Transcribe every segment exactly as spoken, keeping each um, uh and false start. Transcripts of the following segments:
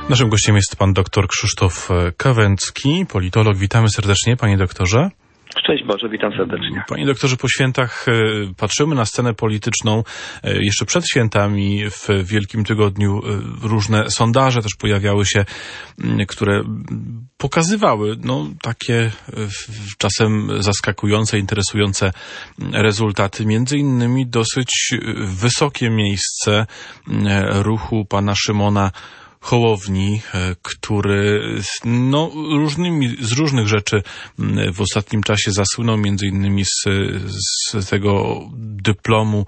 Naszym gościem jest pan dr Krzysztof Kawęcki, politolog. Witamy serdecznie, panie doktorze. Szczęść Boże, witam serdecznie. Panie doktorze, po świętach patrzymy na scenę polityczną. Jeszcze przed świętami, w Wielkim Tygodniu, różne sondaże też pojawiały się, które pokazywały no, takie czasem zaskakujące, interesujące rezultaty. Między innymi dosyć wysokie miejsce ruchu pana Szymona Hołowni, który no, różnymi, z różnych rzeczy w ostatnim czasie zasłynął, między innymi z, z tego dyplomu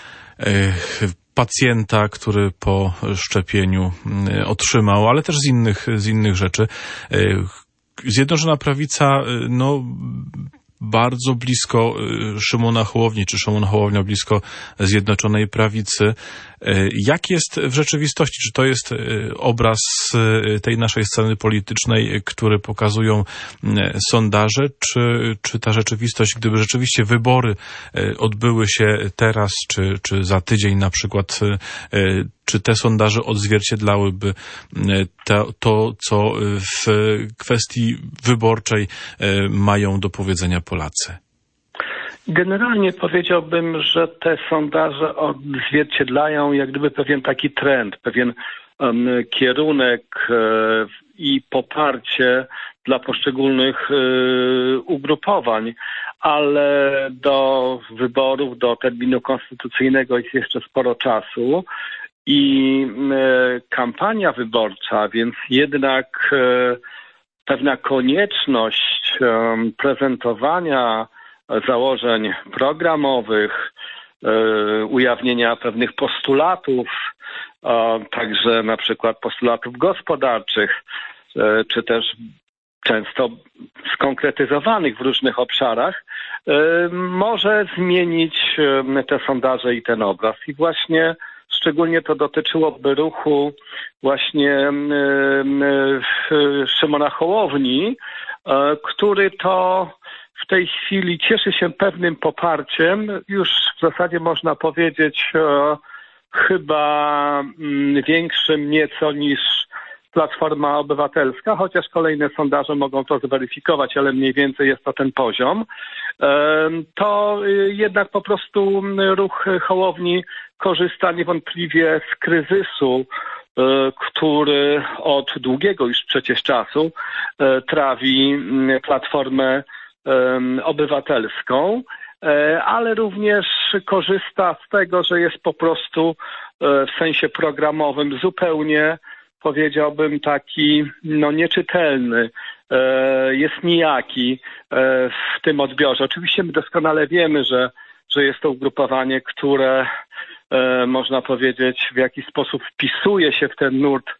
pacjenta, który po szczepieniu otrzymał, ale też z innych, z innych rzeczy. Zjednoczona Prawica, no, bardzo blisko Szymona Hołowni, czy Szymon Hołownia blisko Zjednoczonej Prawicy. Jak jest w rzeczywistości? Czy to jest obraz tej naszej sceny politycznej, który pokazują sondaże, czy, czy ta rzeczywistość, gdyby rzeczywiście wybory odbyły się teraz, czy, czy za tydzień na przykład, czy te sondaże odzwierciedlałyby to, to, co w kwestii wyborczej mają do powiedzenia Polacy? Generalnie powiedziałbym, że te sondaże odzwierciedlają jak gdyby pewien taki trend, pewien um, kierunek e, i poparcie dla poszczególnych e, ugrupowań, ale do wyborów, do terminu konstytucyjnego jest jeszcze sporo czasu i e, kampania wyborcza, więc jednak e, pewna konieczność e, prezentowania założeń programowych, e, ujawnienia pewnych postulatów, e, także na przykład postulatów gospodarczych, e, czy też często skonkretyzowanych w różnych obszarach, e, może zmienić e, te sondaże i ten obraz. I właśnie szczególnie to dotyczyłoby ruchu właśnie e, e, Szymona Hołowni, e, który to w tej chwili cieszy się pewnym poparciem, już w zasadzie można powiedzieć e, chyba m, większym nieco niż Platforma Obywatelska, chociaż kolejne sondaże mogą to zweryfikować, ale mniej więcej jest to ten poziom. E, to e, jednak po prostu ruch Hołowni korzysta niewątpliwie z kryzysu, e, który od długiego już przecież czasu e, trawi m, Platformę Obywatelską, ale również korzysta z tego, że jest po prostu w sensie programowym zupełnie, powiedziałbym, taki no nieczytelny, jest nijaki w tym odbiorze. Oczywiście my doskonale wiemy, że, że jest to ugrupowanie, które można powiedzieć w jakiś sposób wpisuje się w ten nurt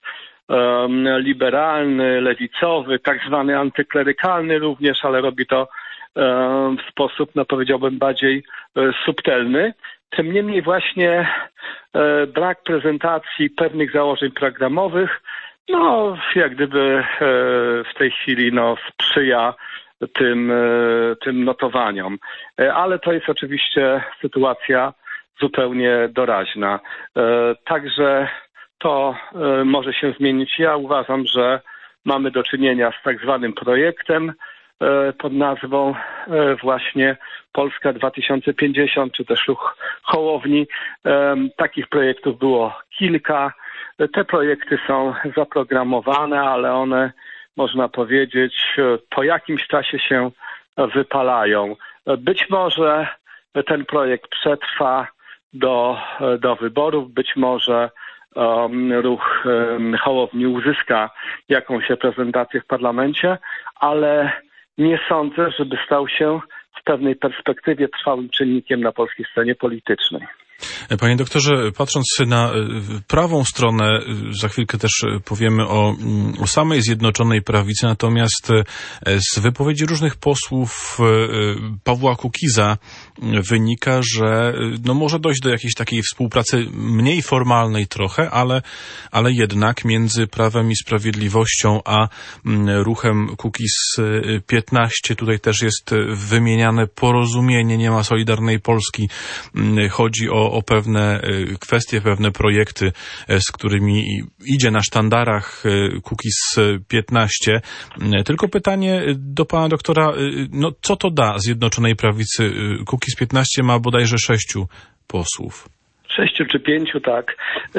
liberalny, lewicowy, tak zwany antyklerykalny również, ale robi to w sposób, no powiedziałbym, bardziej subtelny. Tym niemniej właśnie brak prezentacji pewnych założeń programowych, no jak gdyby w tej chwili no sprzyja tym, tym notowaniom. Ale to jest oczywiście sytuacja zupełnie doraźna. Także to y, może się zmienić. Ja uważam, że mamy do czynienia z tak zwanym projektem y, pod nazwą y, właśnie Polska dwa tysiące pięćdziesiąt, czy też ruch Hołowni. Y, takich projektów było kilka. Te projekty są zaprogramowane, ale one, można powiedzieć, po jakimś czasie się wypalają. Być może ten projekt przetrwa do, do wyborów, być może Um, ruch um, Hołowni uzyska jakąś reprezentację w parlamencie, ale nie sądzę, żeby stał się w pewnej perspektywie trwałym czynnikiem na polskiej scenie politycznej. Panie doktorze, patrząc na prawą stronę, za chwilkę też powiemy o, o samej Zjednoczonej Prawicy, natomiast z wypowiedzi różnych posłów Pawła Kukiza wynika, że no może dojść do jakiejś takiej współpracy mniej formalnej trochę, ale, ale jednak między Prawem i Sprawiedliwością a ruchem Kukiz piętnaście. Tutaj też jest wymieniane porozumienie, nie ma Solidarnej Polski. Chodzi o o, o pewne kwestie, pewne projekty, z którymi idzie na sztandarach Kukiz piętnaście. Tylko pytanie do pana doktora, no co to da Zjednoczonej Prawicy? Kukiz piętnaście ma bodajże sześciu posłów. Sześciu czy pięciu, tak.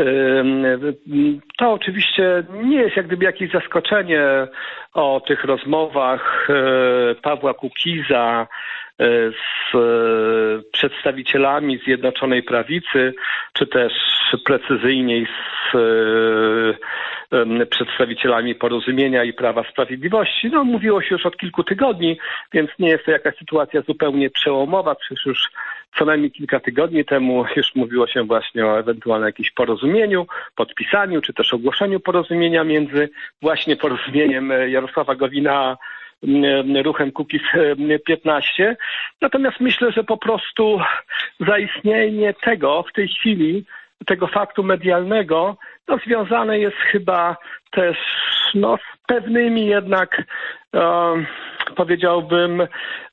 To oczywiście nie jest jak gdyby jakieś zaskoczenie o tych rozmowach Pawła Kukiza z przedstawicielami Zjednoczonej Prawicy, czy też precyzyjniej z przedstawicielami Porozumienia i Prawa Sprawiedliwości. No, mówiło się już od kilku tygodni, więc nie jest to jakaś sytuacja zupełnie przełomowa. Przecież już co najmniej kilka tygodni temu już mówiło się właśnie o ewentualnym jakimś porozumieniu, podpisaniu, czy też ogłoszeniu porozumienia między właśnie Porozumieniem Jarosława Gowina a ruchem Kukiz piętnaście. Natomiast myślę, że po prostu zaistnienie tego w tej chwili, tego faktu medialnego, no, związane jest chyba też no, z pewnymi jednak e, powiedziałbym e,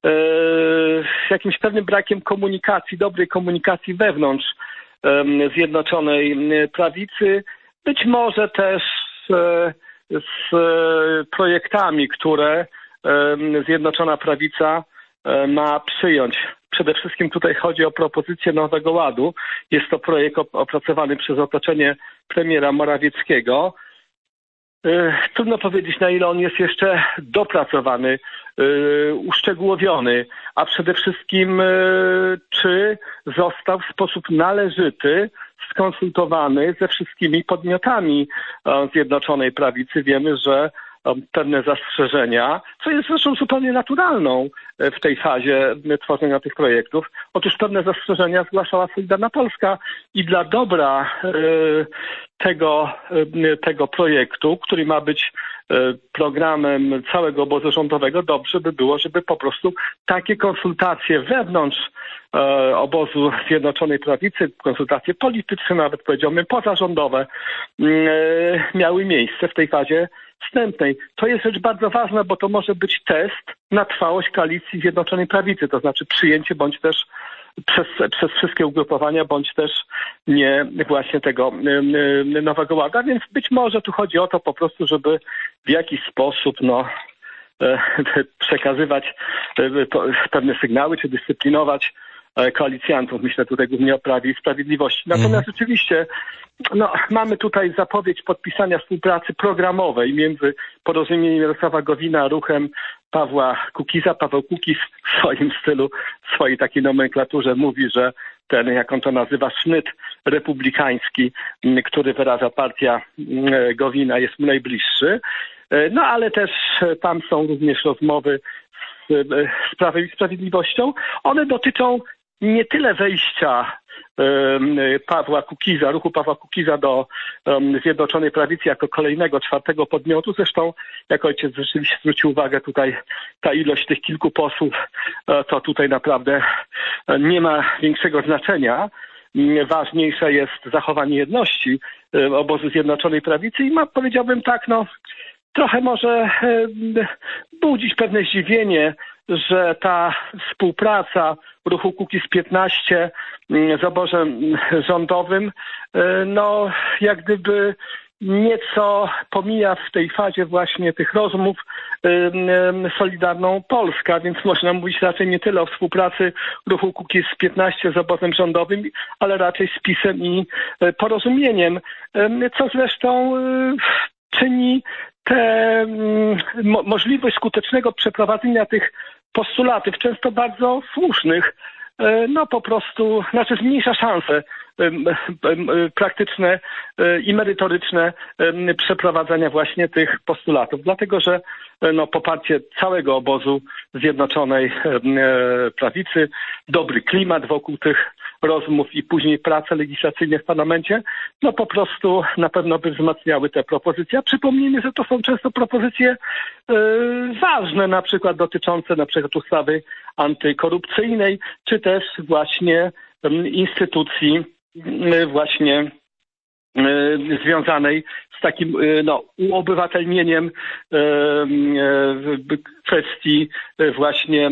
jakimś pewnym brakiem komunikacji, dobrej komunikacji wewnątrz e, Zjednoczonej Prawicy. Być może też e, z projektami, które Zjednoczona Prawica ma przyjąć. Przede wszystkim tutaj chodzi o propozycję Nowego Ładu. Jest to projekt opracowany przez otoczenie premiera Morawieckiego. Trudno powiedzieć, na ile on jest jeszcze dopracowany, uszczegółowiony, a przede wszystkim czy został w sposób należyty skonsultowany ze wszystkimi podmiotami Zjednoczonej Prawicy. Wiemy, że pewne zastrzeżenia, co jest zresztą zupełnie naturalną w tej fazie tworzenia tych projektów. Otóż pewne zastrzeżenia zgłaszała Solidarna Polska i dla dobra tego, tego projektu, który ma być programem całego obozu rządowego, dobrze by było, żeby po prostu takie konsultacje wewnątrz obozu Zjednoczonej Prawicy, konsultacje polityczne, nawet powiedziałbym pozarządowe, miały miejsce w tej fazie wstępnej. To jest rzecz bardzo ważna, bo to może być test na trwałość koalicji Zjednoczonej Prawicy, to znaczy przyjęcie bądź też przez, przez wszystkie ugrupowania, bądź też nie właśnie tego Nowego Ładu. Więc być może tu chodzi o to po prostu, żeby w jakiś sposób no, przekazywać pewne sygnały, czy dyscyplinować koalicjantów. Myślę tutaj głównie o Prawie i Sprawiedliwości. Natomiast oczywiście no, mamy tutaj zapowiedź podpisania współpracy programowej między Porozumieniem Jarosława Gowina a ruchem Pawła Kukiza. Paweł Kukiz w swoim stylu, w swojej takiej nomenklaturze mówi, że ten, jak on to nazywa, sznyt republikański, który wyraża partia Gowina, jest mu najbliższy. No ale też tam są również rozmowy z, z Prawem i Sprawiedliwością. One dotyczą nie tyle wejścia Pawła Kukiza, ruchu Pawła Kukiza do Zjednoczonej Prawicy jako kolejnego, czwartego podmiotu. Zresztą, jak ojciec rzeczywiście zwrócił uwagę, tutaj ta ilość tych kilku posłów, to tutaj naprawdę nie ma większego znaczenia. Ważniejsze jest zachowanie jedności obozu Zjednoczonej Prawicy i ma, powiedziałbym tak, no trochę może budzić pewne zdziwienie, że ta współpraca ruchu Kukiz piętnaście z obozem rządowym, no jak gdyby nieco pomija w tej fazie właśnie tych rozmów Solidarną Polskę, więc można mówić raczej nie tyle o współpracy ruchu Kukiz piętnaście z obozem rządowym, ale raczej z PiS-em i Porozumieniem, co zresztą czyni tę mo- możliwość skutecznego przeprowadzenia tych postulatów, często bardzo słusznych, no po prostu, znaczy zmniejsza szanse praktyczne i merytoryczne przeprowadzenia właśnie tych postulatów. Dlatego, że no, poparcie całego obozu Zjednoczonej Prawicy, dobry klimat wokół tych rozmów i później prace legislacyjne w parlamencie, no po prostu na pewno by wzmacniały te propozycje. A przypomnijmy, że to są często propozycje y, ważne, na przykład dotyczące na przykład ustawy antykorupcyjnej, czy też właśnie y, instytucji y, właśnie związanej z takim no, uobywatelnieniem kwestii właśnie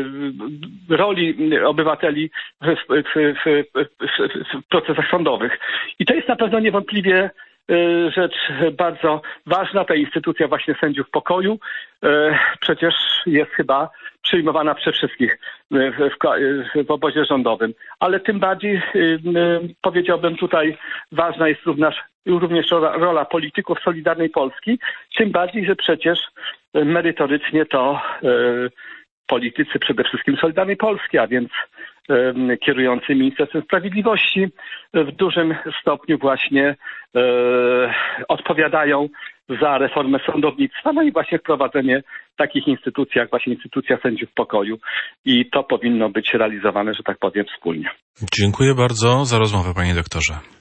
roli obywateli w, w, w, w procesach sądowych. I to jest na pewno niewątpliwie rzecz bardzo ważna, ta instytucja właśnie sędziów pokoju przecież jest chyba przyjmowana przez wszystkich w, w, w obozie rządowym. Ale tym bardziej powiedziałbym tutaj ważna jest również, również rola polityków Solidarnej Polski, tym bardziej, że przecież merytorycznie to politycy przede wszystkim Solidarnej Polski, a więc kierujący Ministerstwem Sprawiedliwości w dużym stopniu właśnie e, odpowiadają za reformę sądownictwa, no i właśnie wprowadzenie takich instytucji jak właśnie instytucja sędziów pokoju i to powinno być realizowane, że tak powiem, wspólnie. Dziękuję bardzo za rozmowę, panie doktorze.